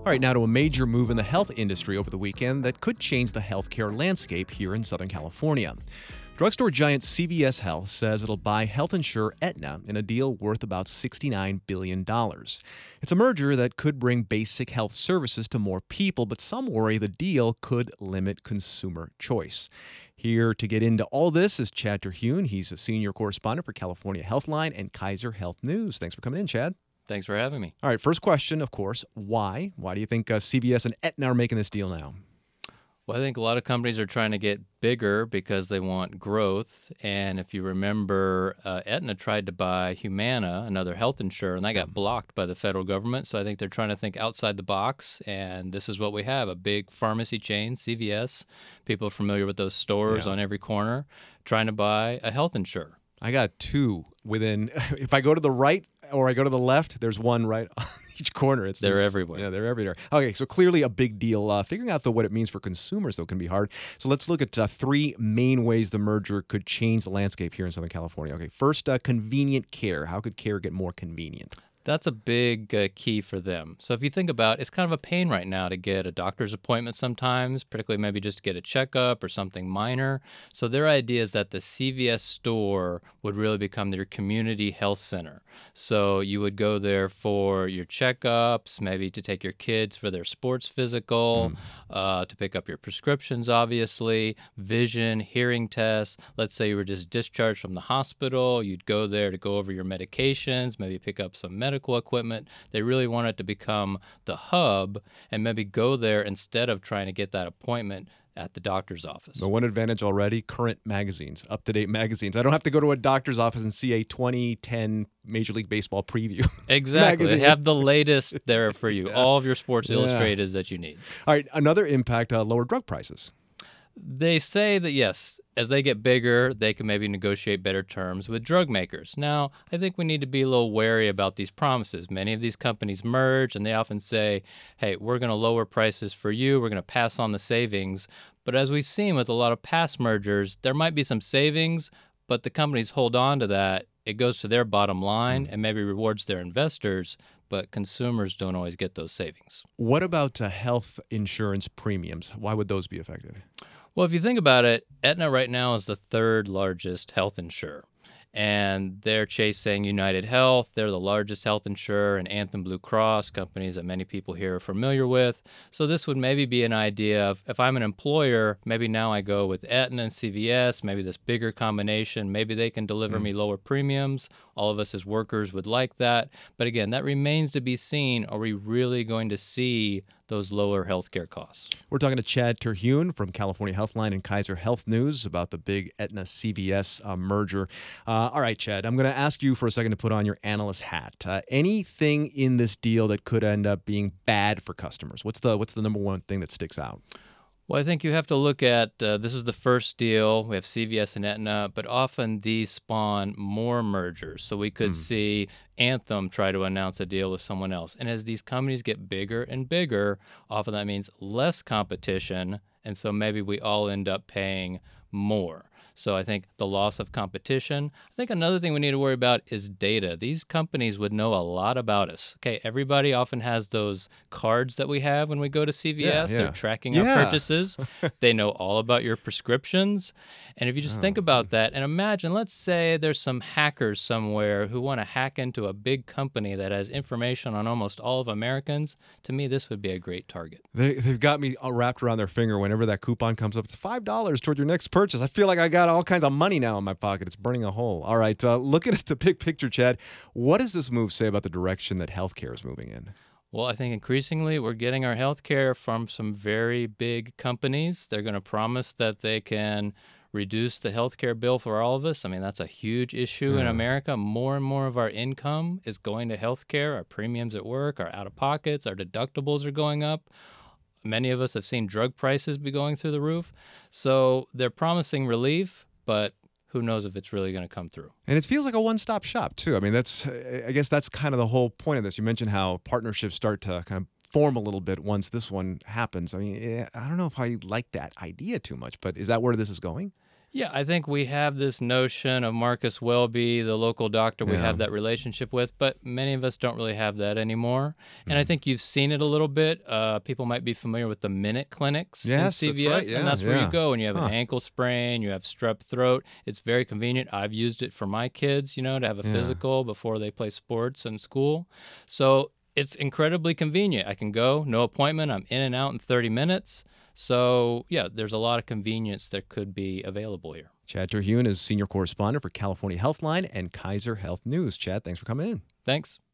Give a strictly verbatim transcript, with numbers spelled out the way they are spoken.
All right, now to a major move in the health industry over the weekend that could change the healthcare landscape here in Southern California. Drugstore giant C V S Health says it'll buy health insurer Aetna in a deal worth about sixty-nine billion dollars. It's a merger that could bring basic health services to more people, but some worry the deal could limit consumer choice. Here to get into all this is Chad Terhune. He's a senior correspondent for California Healthline and Kaiser Health News. Thanks for coming in, Chad. Thanks for having me. All right, first question, of course, why? Why do you think uh, C V S and Aetna are making this deal now? Well, I think a lot of companies are trying to get bigger because they want growth. And if you remember, uh, Aetna tried to buy Humana, another health insurer, and that got blocked by the federal government. So I think they're trying to think outside the box. And this is what we have, a big pharmacy chain, C V S. People are familiar with those stores Yeah. on every corner, trying to buy a health insurer. I got two within, if I go to the right or I go to the left, there's one right on each corner. It's They're just- everywhere. Yeah, they're everywhere. Okay, so clearly a big deal. Uh, figuring out, though, what it means for consumers, though, can be hard. So let's look at uh, three main ways the merger could change the landscape here in Southern California. Okay, first, uh, convenient care. How could care get more convenient? That's a big uh, key for them. So if you think about it, it's kind of a pain right now to get a doctor's appointment sometimes, particularly maybe just to get a checkup or something minor. So their idea is that the C V S store would really become their community health center. So you would go there for your checkups, maybe to take your kids for their sports physical, mm. uh, to pick up your prescriptions, obviously, vision, hearing tests. Let's say you were just discharged from the hospital. You'd go there to go over your medications, maybe pick up some medical medical equipment. They really want it to become the hub and maybe go there instead of trying to get that appointment at the doctor's office. The one advantage already, current magazines, up-to-date magazines. I don't have to go to a doctor's office and see a twenty ten Major League Baseball preview. Exactly. They have the latest there for you. Yeah. All of your Sports Yeah. Illustrated that you need. All right, another impact, uh, lower drug prices. They say that, yes, as they get bigger, they can maybe negotiate better terms with drug makers. Now, I think we need to be a little wary about these promises. Many of these companies merge, and they often say, hey, we're going to lower prices for you. We're going to pass on the savings. But as we've seen with a lot of past mergers, there might be some savings, but the companies hold on to that. It goes to their bottom line and maybe rewards their investors, but consumers don't always get those savings. What about uh, health insurance premiums? Why would those be affected? Well, if you think about it, Aetna right now is the third largest health insurer, and they're chasing United Health. They're the largest health insurer, and Anthem Blue Cross, companies that many people here are familiar with. So this would maybe be an idea of, if I'm an employer, maybe now I go with Aetna and C V S, maybe this bigger combination. Maybe they can deliver mm. me lower premiums. All of us as workers would like that. But again, that remains to be seen. Are we really going to see those lower healthcare costs? We're talking to Chad Terhune from California Healthline and Kaiser Health News about the big Aetna C V S uh, merger. Uh, all right, Chad, I'm going to ask you for a second to put on your analyst hat. Uh, anything in this deal that could end up being bad for customers? What's the what's the number one thing that sticks out? Well, I think you have to look at, uh, this is the first deal. We have C V S and Aetna, but often these spawn more mergers. So we could mm. see Anthem try to announce a deal with someone else. And as these companies get bigger and bigger, often that means less competition. And so maybe we all end up paying more. So I think the loss of competition. I think another thing we need to worry about is data. These companies would know a lot about us. Okay, everybody often has those cards that we have when we go to C V S. Yeah, yeah. They're tracking yeah. our purchases. They know all about your prescriptions. And if you just oh, think about that and imagine, let's say there's some hackers somewhere who want to hack into a big company that has information on almost all of Americans. To me, this would be a great target. They, they've got me all wrapped around their finger whenever that coupon comes up. It's five dollars toward your next purchase. I feel like I got all kinds of money now in my pocket. It's burning a hole. All right, uh, looking at the big picture, Chad, what does this move say about the direction that healthcare is moving in? Well, I think increasingly we're getting our healthcare from some very big companies. They're going to promise that they can reduce the healthcare bill for all of us. I mean, that's a huge issue yeah. in America. More and more of our income is going to healthcare. Our premiums at work, our out-of-pockets, our deductibles are going up. Many of us have seen drug prices be going through the roof. So they're promising relief, but who knows if it's really going to come through. And it feels like a one-stop shop, too. I mean, that's I guess that's kind of the whole point of this. You mentioned how partnerships start to kind of form a little bit once this one happens. I mean, I don't know if I like that idea too much, but is that where this is going? Yeah, I think we have this notion of Marcus Welby, the local doctor we Yeah. have that relationship with, but many of us don't really have that anymore. And I Mhm. think you've seen it a little bit. Uh, people might be familiar with the Minute Clinics in Yes, that's C V S, right. Yeah, and that's where yeah. you go when you have Huh. an ankle sprain, you have strep throat. It's very convenient. I've used it for my kids, you know, to have a Yeah. physical before they play sports in school. So it's incredibly convenient. I can go, no appointment. I'm in and out in thirty minutes. So, yeah, there's a lot of convenience that could be available here. Chad Terhune is senior correspondent for California Healthline and Kaiser Health News. Chad, thanks for coming in. Thanks.